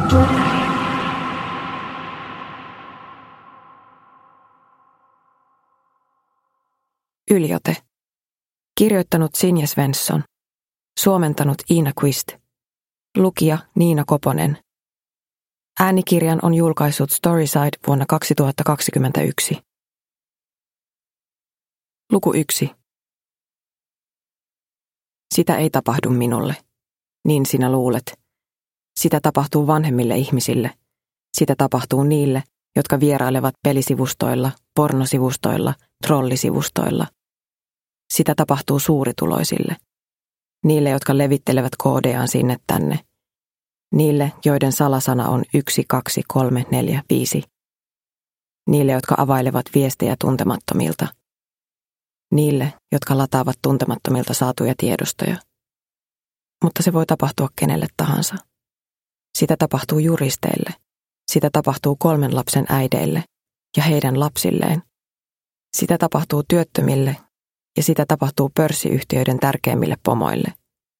Yliote. Kirjoittanut Sinja Svensson. Suomentanut Iina Quist. Lukija Niina Koponen. Äänikirjan on julkaissut Storyside vuonna 2021. Luku 1. Sitä ei tapahdu minulle. Niin sinä luulet. Sitä tapahtuu vanhemmille ihmisille. Sitä tapahtuu niille, jotka vierailevat pelisivustoilla, pornosivustoilla, trollisivustoilla. Sitä tapahtuu suurituloisille. Niille, jotka levittelevät koodejaan sinne tänne. Niille, joiden salasana on 1, 2, 3, 4, 5. Niille, jotka availevat viestejä tuntemattomilta. Niille, jotka lataavat tuntemattomilta saatuja tiedostoja. Mutta se voi tapahtua kenelle tahansa. Sitä tapahtuu juristeille. Sitä tapahtuu 3 lapsen äideille ja heidän lapsilleen. Sitä tapahtuu työttömille ja sitä tapahtuu pörssiyhtiöiden tärkeimmille pomoille.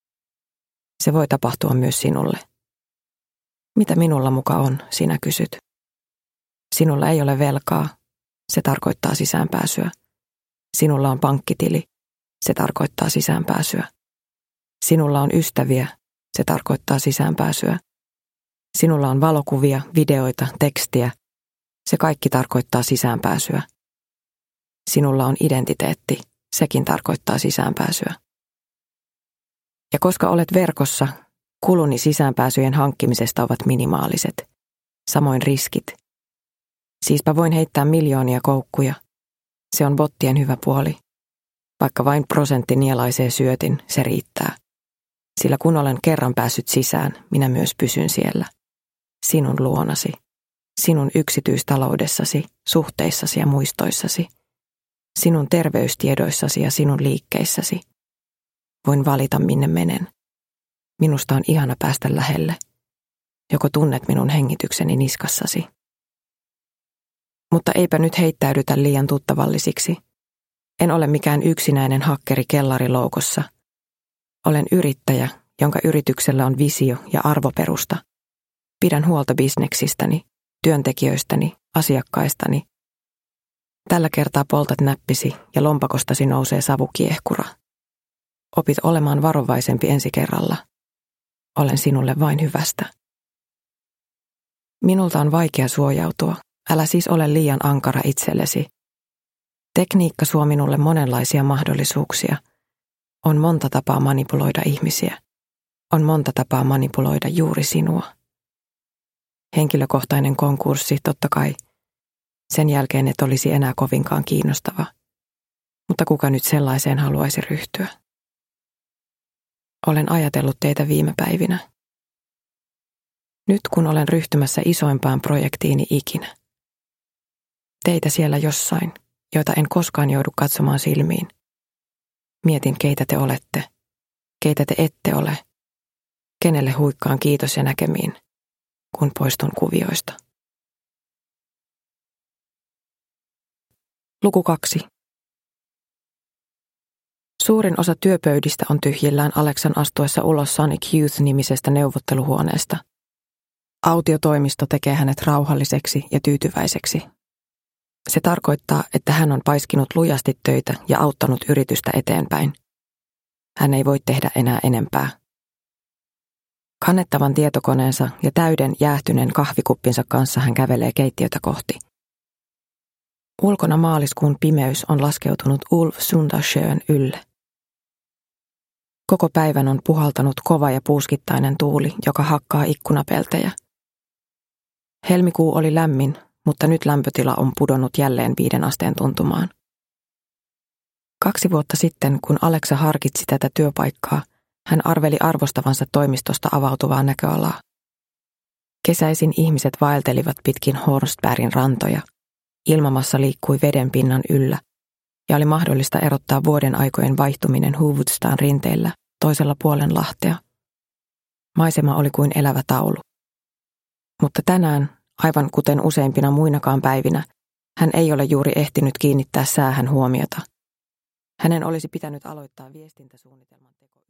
Se voi tapahtua myös sinulle. Mitä minulla muka on, sinä kysyt. Sinulla ei ole velkaa. Se tarkoittaa sisäänpääsyä. Sinulla on pankkitili. Se tarkoittaa sisäänpääsyä. Sinulla on ystäviä. Se tarkoittaa sisäänpääsyä. Sinulla on valokuvia, videoita, tekstiä. Se kaikki tarkoittaa sisäänpääsyä. Sinulla on identiteetti. Sekin tarkoittaa sisäänpääsyä. Ja koska olet verkossa, kuluni sisäänpääsyjen hankkimisesta ovat minimaaliset. Samoin riskit. Siispä voin heittää miljoonia koukkuja. Se on bottien hyvä puoli. Vaikka vain prosentti nielaisee syötin, se riittää. Sillä kun olen kerran päässyt sisään, minä myös pysyn siellä. Sinun luonasi. Sinun yksityistaloudessasi, suhteissasi ja muistoissasi. Sinun terveystiedoissasi ja sinun liikkeissäsi. Voin valita, minne menen. Minusta on ihana päästä lähelle. Joko tunnet minun hengitykseni niskassasi. Mutta eipä nyt heittäydytä liian tuttavallisiksi. En ole mikään yksinäinen hakkeri kellariloukossa. Olen yrittäjä, jonka yrityksellä on visio ja arvoperusta. Pidän huolta bisneksistäni, työntekijöistäni, asiakkaistani. Tällä kertaa poltat näppisi ja lompakostasi nousee savukiehkura. Opit olemaan varovaisempi ensi kerralla. Olen sinulle vain hyvästä. Minulta on vaikea suojautua. Älä siis ole liian ankara itsellesi. Tekniikka suo minulle monenlaisia mahdollisuuksia. On monta tapaa manipuloida ihmisiä. On monta tapaa manipuloida juuri sinua. Henkilökohtainen konkurssi, totta kai. Sen jälkeen et olisi enää kovinkaan kiinnostava. Mutta kuka nyt sellaiseen haluaisi ryhtyä? Olen ajatellut teitä viime päivinä. Nyt kun olen ryhtymässä isoimpaan projektiini ikinä. Teitä siellä jossain, joita en koskaan joudu katsomaan silmiin. Mietin, keitä te olette, keitä te ette ole, kenelle huikkaan kiitos ja näkemiin, kun poistun kuvioista. Luku 2. Suurin osa työpöydistä on tyhjillään Aleksan astuessa ulos Sonic Youth-nimisestä neuvotteluhuoneesta. Autiotoimisto tekee hänet rauhalliseksi ja tyytyväiseksi. Se tarkoittaa, että hän on paiskinut lujasti töitä ja auttanut yritystä eteenpäin. Hän ei voi tehdä enää enempää. Kannettavan tietokoneensa ja täyden jäähtyneen kahvikuppinsa kanssa hän kävelee keittiötä kohti. Ulkona maaliskuun pimeys on laskeutunut Ulf Sundasjön ylle. Koko päivän on puhaltanut kova ja puuskittainen tuuli, joka hakkaa ikkunapeltejä. Helmikuu oli lämmin, mutta nyt lämpötila on pudonnut jälleen 5 asteen tuntumaan. 2 vuotta sitten, kun Aleksa harkitsi tätä työpaikkaa, hän arveli arvostavansa toimistosta avautuvaa näköalaa. Kesäisin ihmiset vaeltelivat pitkin Hornsbergin rantoja. Ilmamassa liikkui veden pinnan yllä ja oli mahdollista erottaa vuoden aikojen vaihtuminen Huvudstaden rinteillä toisella puolen Lahtea. Maisema oli kuin elävä taulu. Mutta tänään, aivan kuten useimpina muinakaan päivinä, hän ei ole juuri ehtinyt kiinnittää säähän huomiota. Hänen olisi pitänyt aloittaa viestintäsuunnitelman teko.